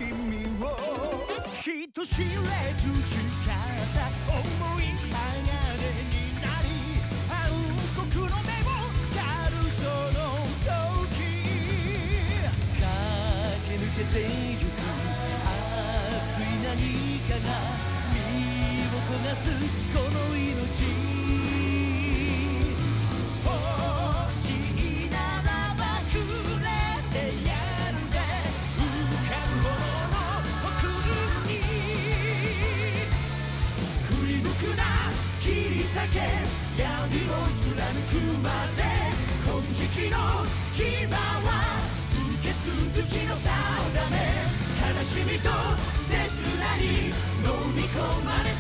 みを人知れず誓った思い鋼になり暗黒の目を狩るその時駆け抜けてゆく熱い何かが身を焦がすこの命闇を貫くまで金色の牙は受け継ぐ血の定め悲しみと切なに飲み込まれ